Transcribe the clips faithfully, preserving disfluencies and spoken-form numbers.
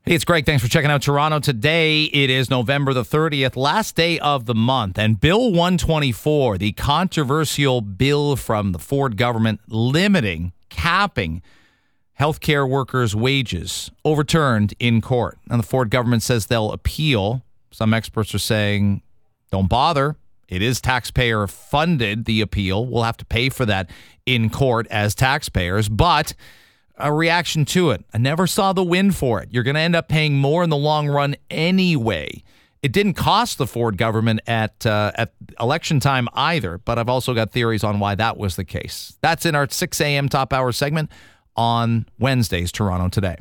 Hey, it's Greg. Thanks for checking out Toronto. Today, it is November the thirtieth, last day of the month. And Bill one twenty-four, the controversial bill from the Ford government limiting, capping healthcare workers' wages, overturned in court. And the Ford government says they'll appeal. Some experts are saying, don't bother. It is taxpayer funded, the appeal. We'll have to pay for that in court as taxpayers. But a reaction to it. I never saw the win for it. You're going to end up paying more in the long run anyway. It didn't cost the Ford government at uh, at election time either, but I've also got theories on why that was the case. That's in our six a.m. top hour segment on Wednesday's Toronto Today.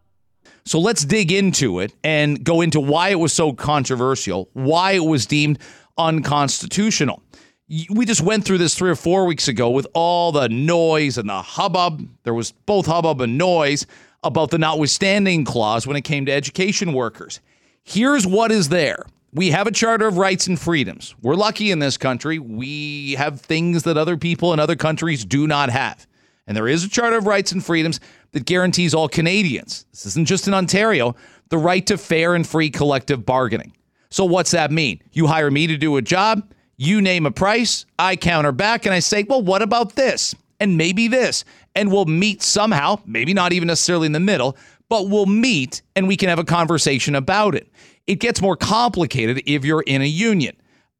So let's dig into it and go into why it was so controversial, why it was deemed unconstitutional. We just went through this three or four weeks ago with all the noise and the hubbub. There was both hubbub and noise about the notwithstanding clause when it came to education workers. Here's what is there. We have a Charter of Rights and Freedoms. We're lucky in this country. We have things that other people in other countries do not have. And there is a Charter of Rights and Freedoms that guarantees all Canadians, this isn't just in Ontario, the right to fair and free collective bargaining. So what's that mean? You hire me to do a job. You name a price, I counter back, and I say, well, what about this? And maybe this. And we'll meet somehow, maybe not even necessarily in the middle, but we'll meet and we can have a conversation about it. It gets more complicated if you're in a union.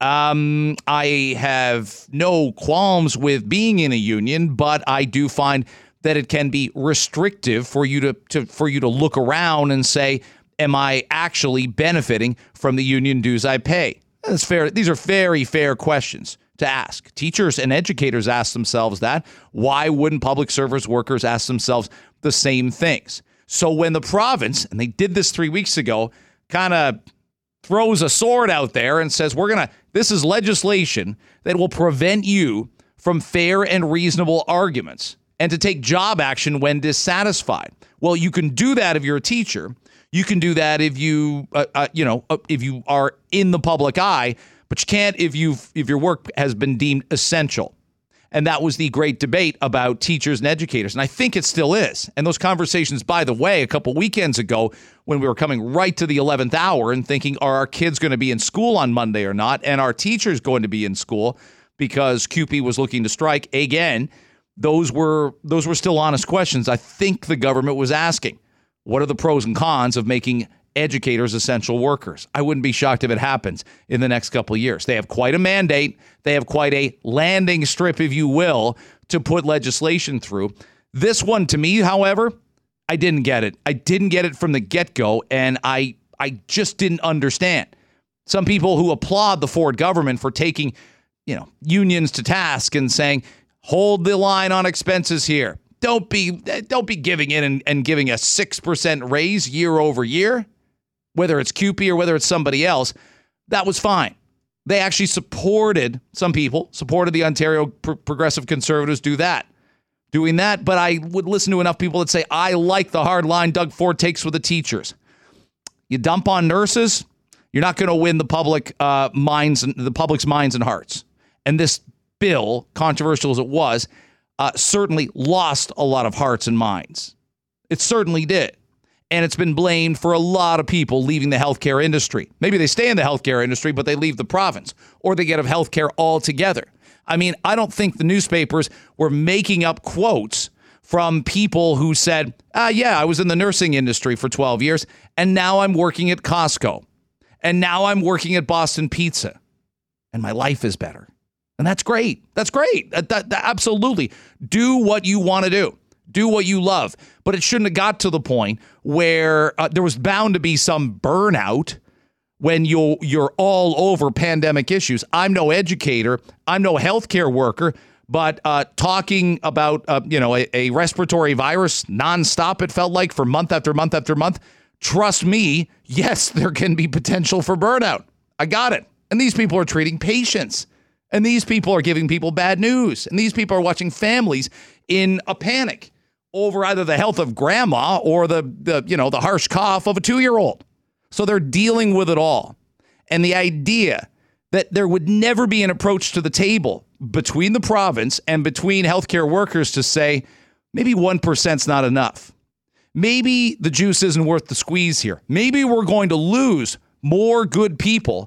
Um, I have no qualms with being in a union, but I do find that it can be restrictive for you to, to for you to look around and say, am I actually benefiting from the union dues I pay? That's fair. These are very fair questions to ask. Teachers and educators ask themselves that. Why wouldn't public service workers ask themselves the same things? So when the province, and they did this three weeks ago, kind of throws a sword out there and says, we're going to, this is legislation that will prevent you from fair and reasonable arguments and to take job action when dissatisfied. Well, you can do that if you're a teacher. You can do that if you, uh, uh, you know, uh, if you are in the public eye, but you can't if you if your work has been deemed essential. And that was the great debate about teachers and educators, and I think it still is. And those conversations, by the way, a couple weekends ago, when we were coming right to the eleventh hour and thinking, are our kids going to be in school on Monday or not? And are teachers going to be in school because C U P E was looking to strike again? Those were those were still honest questions. I think the government was asking. What are the pros and cons of making educators essential workers? I wouldn't be shocked if it happens in the next couple of years. They have quite a mandate. They have quite a landing strip, if you will, to put legislation through. This one, to me, however, I didn't get it. I didn't get it from the get-go, and I I just didn't understand. Some people who applaud the Ford government for taking, you know, unions to task and saying, hold the line on expenses here. Don't be don't be giving in and, and giving a six percent raise year over year, whether it's C U P E or whether it's somebody else. That was fine. They actually supported, some people supported the Ontario Pro- Progressive Conservatives do that, doing that. But I would listen to enough people that say, I like the hard line Doug Ford takes with the teachers. You dump on nurses, you're not going to win the public uh, minds and the public's minds and hearts. And this bill, controversial as it was, Uh, certainly lost a lot of hearts and minds. It certainly did. And it's been blamed for a lot of people leaving the healthcare industry. Maybe they stay in the healthcare industry, but they leave the province, or they get out of healthcare altogether. I mean, I don't think the newspapers were making up quotes from people who said, ah, yeah, I was in the nursing industry for twelve years, and now I'm working at Costco, and now I'm working at Boston Pizza, and my life is better. And that's great. That's great. That, that, that, absolutely. Do what you want to do. Do what you love. But it shouldn't have got to the point where uh, there was bound to be some burnout when you're, you're all over pandemic issues. I'm no educator. I'm no healthcare worker. But uh, talking about, uh, you know, a, a respiratory virus nonstop, it felt like, for month after month after month. Trust me, yes, there can be potential for burnout. I got it. And these people are treating patients. And these people are giving people bad news. And these people are watching families in a panic over either the health of grandma or the, the you know, the harsh cough of a two-year-old. So they're dealing with it all. And the idea that there would never be an approach to the table between the province and between healthcare workers to say, maybe one percent is not enough. maybe the juice isn't worth the squeeze here. Maybe we're going to lose more good people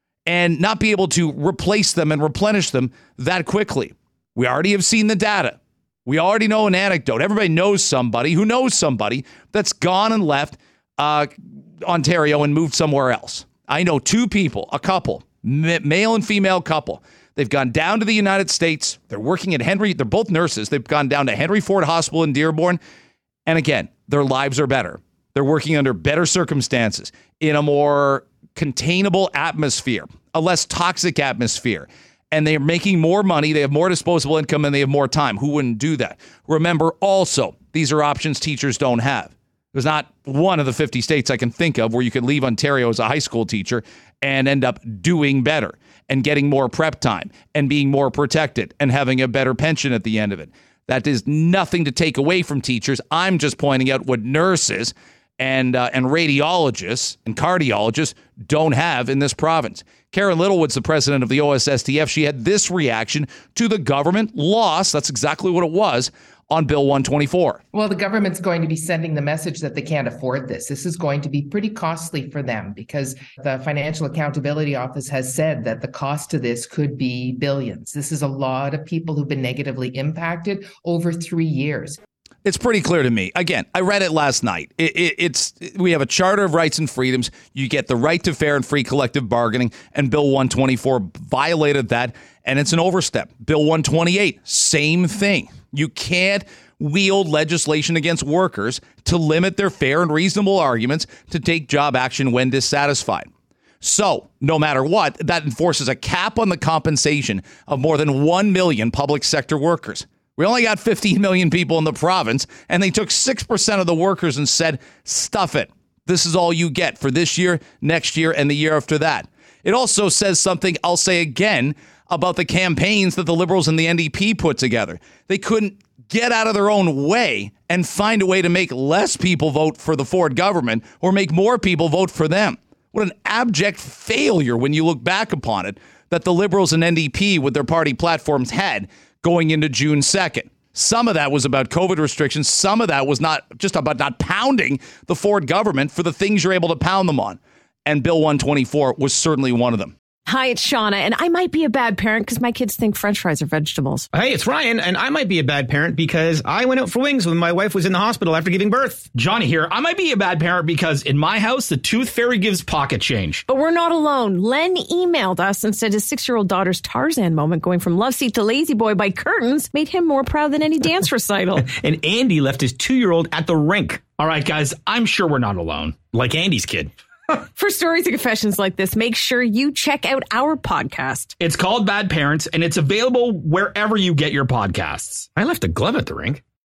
and not be able to replace them and replenish them that quickly. We already have seen the data. We already know an anecdote. Everybody knows somebody who knows somebody that's gone and left uh, Ontario and moved somewhere else. I know two people, a couple, male and female couple. They've gone down to the United States. They're working at Henry. They're both nurses. They've gone down to Henry Ford Hospital in Dearborn. And again, their lives are better. They're working under better circumstances in a more containable atmosphere, a less toxic atmosphere. And they're making more money. They have more disposable income and they have more time. Who wouldn't do that? Remember also, these are options teachers don't have. There's not one of the fifty states I can think of where you could leave Ontario as a high school teacher and end up doing better and getting more prep time and being more protected and having a better pension at the end of it. That is nothing to take away from teachers. I'm just pointing out what nurses and uh, and radiologists and cardiologists don't have in this province. Karen Littlewood's the president of the O S S T F. She had this reaction to the government loss. That's exactly what it was on Bill one twenty-four. Well, the government's going to be sending the message that they can't afford this. This is going to be pretty costly for them because the Financial Accountability Office has said that the cost to this could be billions. This is a lot of people who've been negatively impacted over three years. It's pretty clear to me. Again, I read it last night. It, it, it's we have a Charter of Rights and Freedoms. You get the right to fair and free collective bargaining, and Bill one twenty-four violated that, and it's an overstep. Bill one twenty-eight, same thing. You can't wield legislation against workers to limit their fair and reasonable arguments to take job action when dissatisfied. So, no matter what, that enforces a cap on the compensation of more than one million public sector workers. We only got fifteen million people in the province, and they took six percent of the workers and said, stuff it. This is all you get for this year, next year, and the year after that. It also says something, I'll say again, about the campaigns that the Liberals and the N D P put together. They couldn't get out of their own way and find a way to make less people vote for the Ford government or make more people vote for them. What an abject failure when you look back upon it that the Liberals and N D P with their party platforms had going into June second. Some of that was about COVID restrictions. Some of that was not just about not pounding the Ford government for the things you're able to pound them on. And Bill one twenty-four was certainly one of them. Hi, it's Shauna, and I might be a bad parent because my kids think French fries are vegetables. Hey, it's Ryan, and I might be a bad parent because I went out for wings when my wife was in the hospital after giving birth. Johnny here. I might be a bad parent because in my house, the tooth fairy gives pocket change. But we're not alone. Len emailed us and said his six-year-old daughter's Tarzan moment going from love seat to lazy boy by curtains made him more proud than any dance recital. And Andy left his two-year-old at the rink. All right, guys, I'm sure we're not alone. Like Andy's kid. For stories and confessions like this, make sure you check out our podcast. It's called Bad Parents, and it's available wherever you get your podcasts. I left a glove at the rink.